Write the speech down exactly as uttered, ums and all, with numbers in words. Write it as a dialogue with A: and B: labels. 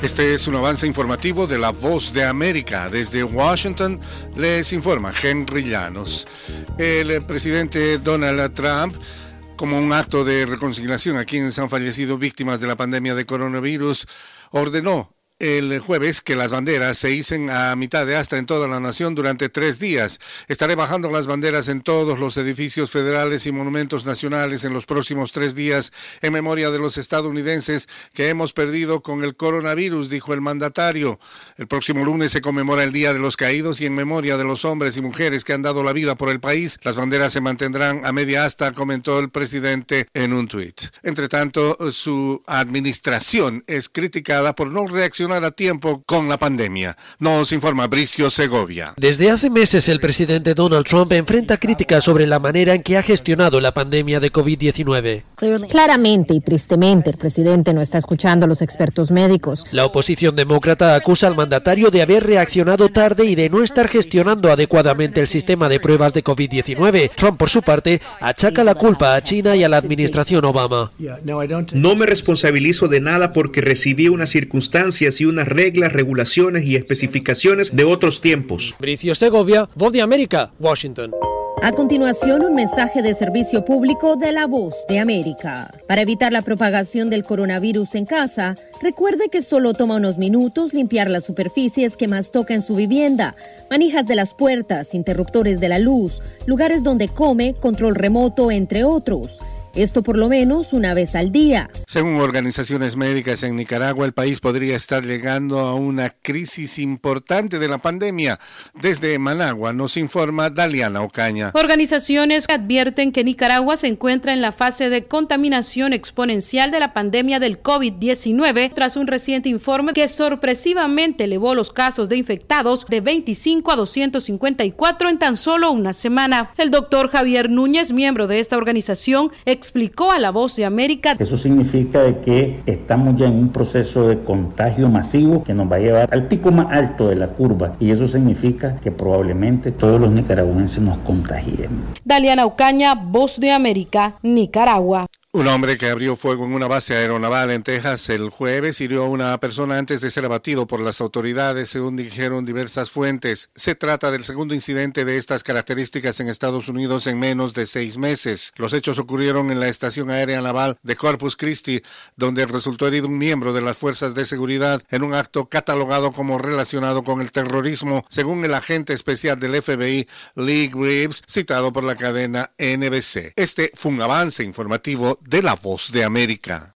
A: Este es un avance informativo de La Voz de América. Desde Washington les informa Henry Llanos. El presidente Donald Trump, como un acto de reconciliación a quienes han fallecido víctimas de la pandemia de coronavirus, ordenó el jueves que las banderas se hicen a mitad de asta en toda la nación durante tres días. Estaré bajando las banderas en todos los edificios federales y monumentos nacionales en los próximos tres días en memoria de los estadounidenses que hemos perdido con el coronavirus, dijo el mandatario. El próximo lunes se conmemora el Día de los Caídos y en memoria de los hombres y mujeres que han dado la vida por el país, las banderas se mantendrán a media asta, comentó el presidente en un tuit. Entre tanto, su administración es criticada por no reaccionar a tiempo con la pandemia. Nos informa Bricio Segovia.
B: Desde hace meses el presidente Donald Trump enfrenta críticas sobre la manera en que ha gestionado la pandemia de COVID diecinueve.
C: Claramente y tristemente el presidente no está escuchando a los expertos médicos.
B: La oposición demócrata acusa al mandatario de haber reaccionado tarde y de no estar gestionando adecuadamente el sistema de pruebas de COVID diecinueve. Trump, por su parte, achaca la culpa a China y a la administración Obama.
D: No me responsabilizo de nada porque recibí unas circunstancias y unas reglas, regulaciones y especificaciones de otros tiempos.
B: Bricio Segovia, Voz de América, Washington.
C: A continuación, un mensaje de servicio público de La Voz de América. Para evitar la propagación del coronavirus en casa, recuerde que solo toma unos minutos limpiar las superficies que más toca en su vivienda, manijas de las puertas, interruptores de la luz, lugares donde come, control remoto, entre otros. Esto por lo menos una vez al día.
A: Según organizaciones médicas en Nicaragua, el país podría estar llegando a una crisis importante de la pandemia. Desde Managua nos informa Daliana Ocaña.
E: Organizaciones advierten que Nicaragua se encuentra en la fase de contaminación exponencial de la pandemia del COVID diecinueve tras un reciente informe que sorpresivamente elevó los casos de infectados de veinticinco a doscientos cincuenta y cuatro en tan solo una semana. El doctor Javier Núñez, miembro de esta organización, explicó a La Voz de América.
F: Eso significa de que estamos ya en un proceso de contagio masivo que nos va a llevar al pico más alto de la curva y eso significa que probablemente todos los nicaragüenses nos contagiemos.
E: Daliana Ocaña, Voz de América, Nicaragua.
A: Un hombre que abrió fuego en una base aeronaval en Texas el jueves hirió a una persona antes de ser abatido por las autoridades, según dijeron diversas fuentes. Se trata del segundo incidente de estas características en Estados Unidos en menos de seis meses. Los hechos ocurrieron en la estación aérea naval de Corpus Christi, donde resultó herido un miembro de las fuerzas de seguridad en un acto catalogado como relacionado con el terrorismo, según el agente especial del F B I, Lee Greaves, citado por la cadena N B C. Este fue un avance informativo de La Voz de América.